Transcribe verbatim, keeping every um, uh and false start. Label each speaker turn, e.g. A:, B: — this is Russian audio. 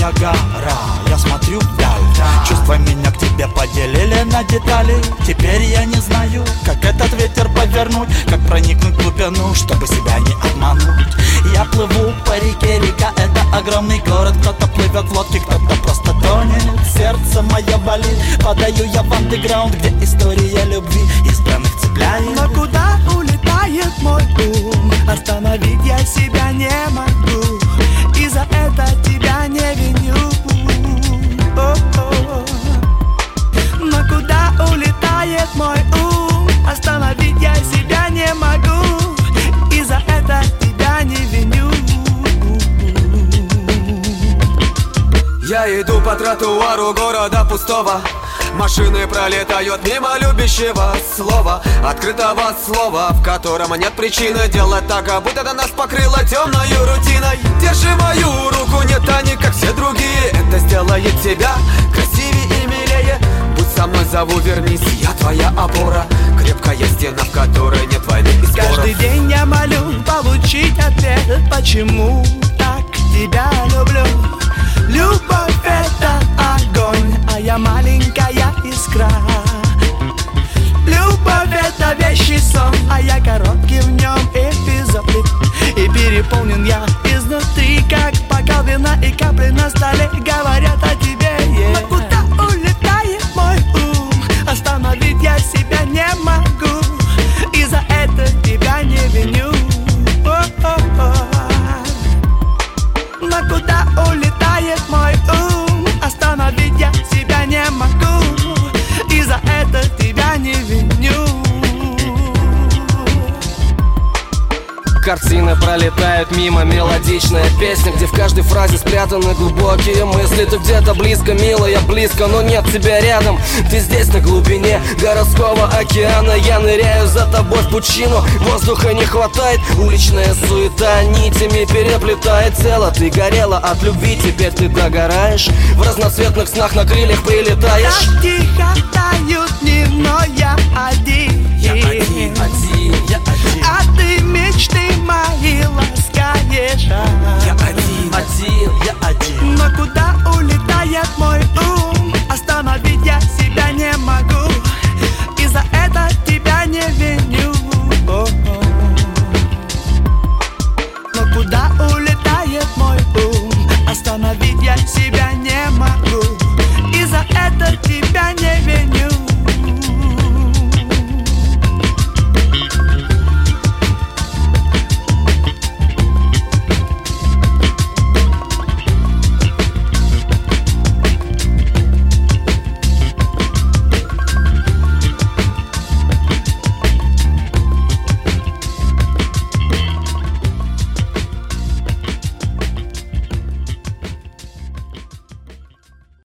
A: моя гора, я смотрю вдаль. Чувства меня к тебе поделили на детали. Теперь я не знаю, как этот ветер повернуть, как проникнуть в глубину, чтобы себя не обмануть. Я плыву по реке, река — это огромный город. Кто-то плывет в лодке, кто-то просто тонет. Сердце мое болит, подаю я в андеграунд, где история любви избранных цепляет.
B: Но куда улетает мой ум? Остановить я себя не могу, и за это тебя не виню. О-о-о. Но куда улетает мой ум? Остановить я себя не могу, и за это тебя не виню.
C: Я иду по тротуару города пустого. Машины пролетают мимо любящего слова, открытого слова, в котором нет причины делать так, как будто нас покрыло темною рутиной. Держи мою руку, не тани, как все другие. Это сделает тебя красивее и милее. Будь со мной, зову, вернись, я твоя опора, крепкая стена, в которой нет войны и споров.
B: Каждый день я молю получить ответ, почему так тебя люблю. Любовь — это огонь, а я маленькая искра. Любовь — это вещий сон, а я короткий в нем эпизод. И переполнен я изнутри, как бокал вина и капли на столе говорят о тебе. Yeah. Но куда улетает мой ум? Остановить я себя не могу, и за это тебя не виню. О-о-о. Но куда улетает мой ум? Остановить я себя не могу, и за это тебя не виню.
D: Картины пролетают мимо, мелодичная песня, где в каждой фразе спрятаны глубокие мысли. Ты где-то близко, милая, близко, но нет тебя рядом. Ты здесь на глубине городского океана. Я ныряю за тобой в пучину, воздуха не хватает. Уличная суета нитями переплетает тело. Ты горела от любви, теперь ты догораешь. В разноцветных снах на крыльях прилетаешь.
B: Так тихо тают дни, но я один.
A: Я один, один, я один.
B: А ты мечты мои ласкаешь.
A: Я